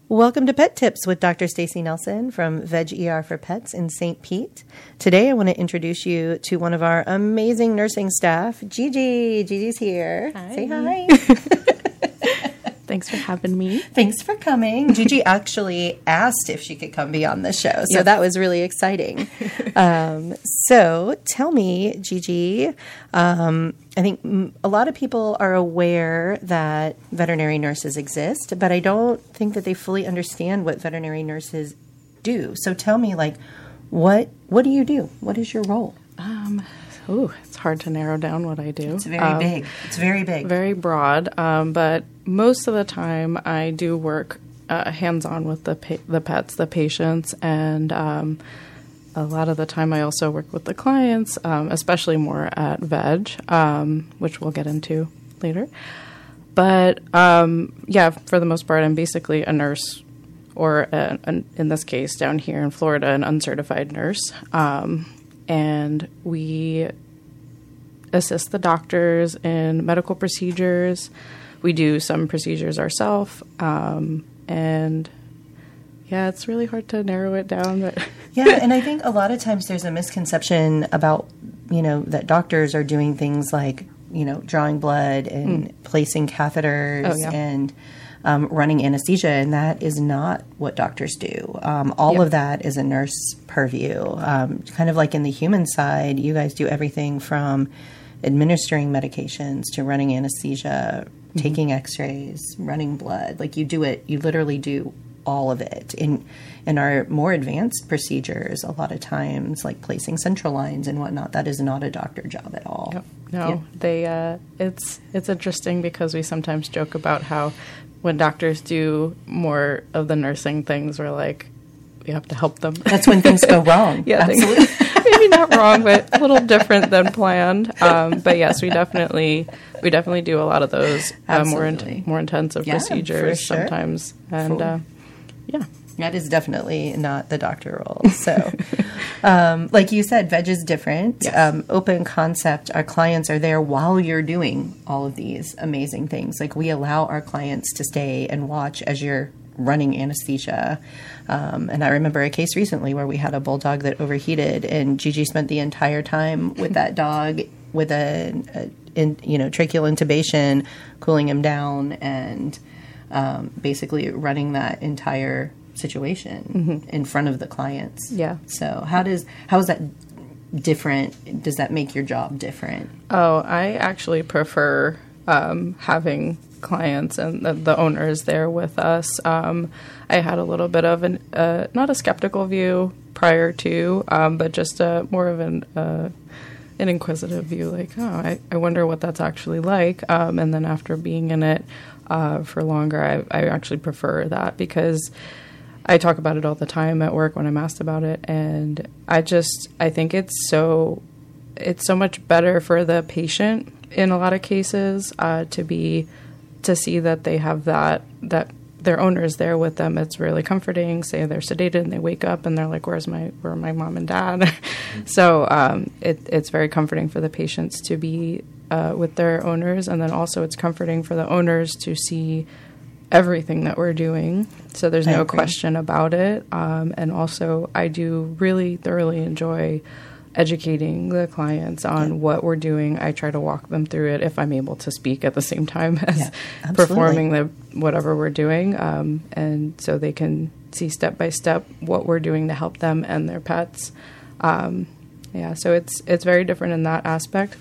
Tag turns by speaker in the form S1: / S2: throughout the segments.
S1: Welcome to Pet Tips with Dr. Stacy Nelson from Veg ER for Pets in St. Pete. Today I want to introduce you to one of our amazing nursing staff, Gigi. Gigi's here.
S2: Hi.
S1: Say hi.
S2: Thanks for having me.
S1: Thanks for coming. Gigi actually asked if she could come be on the show, so that was really exciting. So tell me, Gigi, I think a lot of people are aware that veterinary nurses exist, but I don't think that they fully understand what veterinary nurses do. So tell me, what do you do? What is your role?
S2: It's hard to narrow down what I do.
S1: It's very big. It's very big.
S2: Very broad, but most of the time I do work hands-on with the pets, the patients, and a lot of the time I also work with the clients, especially more at Veg, which we'll get into later. But for the most part, I'm basically a nurse, or in this case down here in Florida, an uncertified nurse. And we assist the doctors in medical procedures. We do some procedures ourselves. And it's really hard to narrow it down. But
S1: yeah, and I think a lot of times there's a misconception about, that doctors are doing things like, drawing blood and placing catheters and running anesthesia, and that is not what doctors do. All of that is a nurse purview. Kind of like in the human side, you guys do everything from administering medications to running anesthesia, taking x-rays, running blood. You literally do all of it. In our more advanced procedures, a lot of times, like placing central lines and whatnot, that is not a doctor job at all.
S2: Yep. No, it's interesting because we sometimes joke about how when doctors do more of the nursing things, we're like, we have to help them.
S1: That's when things go wrong.
S2: Yeah,
S1: absolutely.
S2: Maybe not wrong, but a little different than planned. But yes, we definitely do a lot of those more intensive procedures sometimes. And
S1: that is definitely not the doctor role. So, like you said, Veg is different. Yes. Open concept. Our clients are there while you're doing all of these amazing things. Like, we allow our clients to stay and watch as you're running anesthesia. And I remember a case recently where we had a bulldog that overheated, and Gigi spent the entire time with that dog with tracheal intubation, cooling him down, and basically running that entire situation in front of the clients.
S2: Yeah.
S1: So how is that different? Does that make your job different?
S2: Oh, I actually prefer having clients and the owners there with us. I had a little bit of not a skeptical view prior to, but just more of an inquisitive view, like, I wonder what that's actually like. And then after being in it for longer, I actually prefer that, because I talk about it all the time at work when I'm asked about it, and I think it's so much better for the patient in a lot of cases to see that they have that their owner is there with them. It's really comforting. Say they're sedated and they wake up and they're like, where are my mom and dad? So it's very comforting for the patients to be with their owners, and then also it's comforting for the owners to see everything that we're doing. So there's no question about it. And also I do really thoroughly enjoy educating the clients on what we're doing. I try to walk them through it if I'm able to speak at the same time as performing whatever we're doing. And so they can see step by step what we're doing to help them and their pets. So it's very different in that aspect.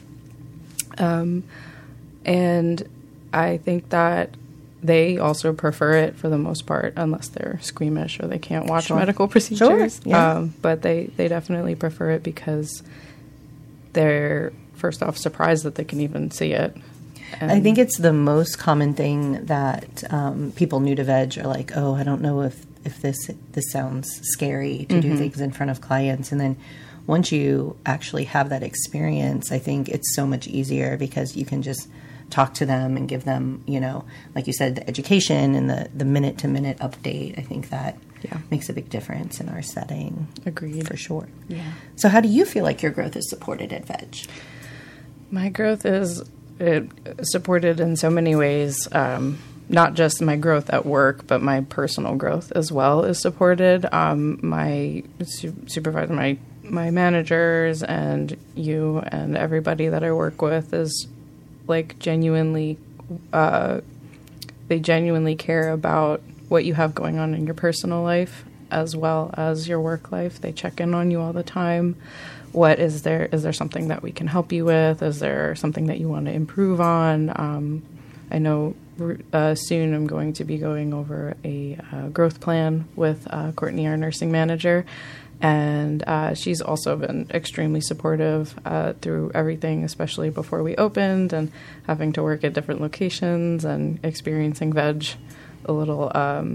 S2: And I think that they also prefer it for the most part, unless they're squeamish or they can't watch medical procedures.
S1: Sure. Yeah.
S2: But they definitely prefer it because they're, first off, surprised that they can even see it. And
S1: I think it's the most common thing that people new to Veg are like, I don't know if this sounds scary to do things in front of clients. And then once you actually have that experience, I think it's so much easier, because you can just talk to them and give them, like you said, the education and the minute-to-minute update. I think that makes a big difference in our setting.
S2: Agreed.
S1: For sure.
S2: Yeah.
S1: So how do you feel like your growth is supported at Veg?
S2: My growth is supported in so many ways. not just my growth at work, but my personal growth as well is supported. My supervisor, my managers, and you and everybody that I work with is like genuinely, they genuinely care about what you have going on in your personal life as well as your work life. They check in on you all the time. What is there? Is there something that we can help you with? Is there something that you want to improve on? I know soon I'm going to be going over a growth plan with Courtney, our nursing manager, and she's also been extremely supportive through everything, especially before we opened and having to work at different locations and experiencing veg a little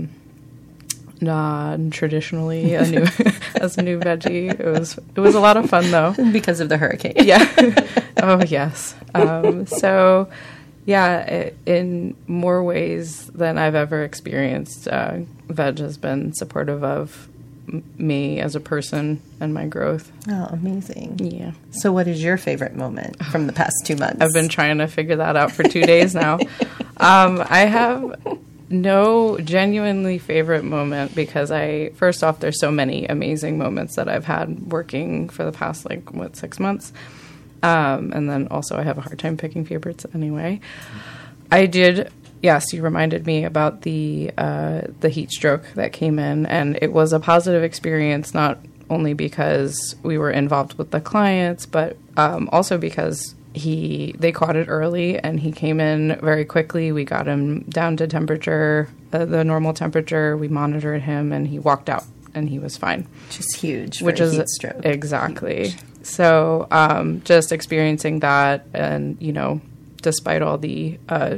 S2: non-traditionally as a new veggie. It was a lot of fun though.
S1: Because of the hurricane.
S2: Yeah. Oh, yes. So, yeah, in more ways than I've ever experienced, veg has been supportive of me as a person and my growth.
S1: Oh, amazing.
S2: Yeah.
S1: So what is your favorite moment from the past 2 months?
S2: I've been trying to figure that out for 2 days now. I have no genuinely favorite moment because first off, there's so many amazing moments that I've had working for the past, 6 months. And then also I have a hard time picking favorites anyway. I did, yes, you reminded me about the heat stroke that came in, and it was a positive experience, not only because we were involved with the clients, but also because they caught it early and he came in very quickly. We got him down to temperature, the normal temperature. We monitored him and he walked out and he was fine.
S1: Which is huge for a heat stroke.
S2: Exactly.
S1: Huge.
S2: So just experiencing that and, despite all the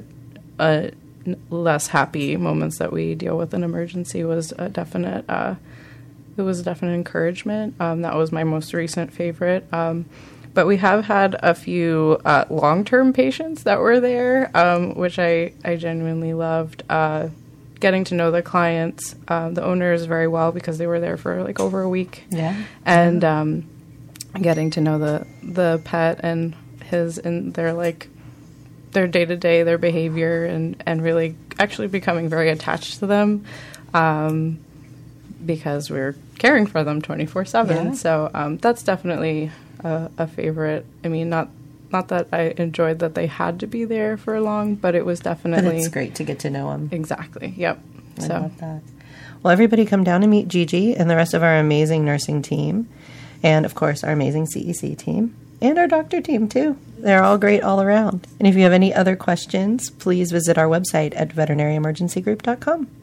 S2: less happy moments that we deal with in emergency was a definite encouragement. That was my most recent favorite. But we have had a few long-term patients that were there, which I genuinely loved. Getting to know the clients, the owners very well because they were there for over a week.
S1: Yeah.
S2: And getting to know the pet and their day-to-day, their behavior, and really actually becoming very attached to them because we're caring for them 24/7.
S1: Yeah.
S2: So that's definitely a favorite. I mean, not that I enjoyed that they had to be there for long, but it was definitely...
S1: But it's great to get to know them.
S2: Exactly, yep.
S1: I love that. Well, everybody come down and meet Gigi and the rest of our amazing nursing team. And, of course, our amazing CEC team. And our doctor team, too. They're all great all around. And if you have any other questions, please visit our website at veterinaryemergencygroup.com.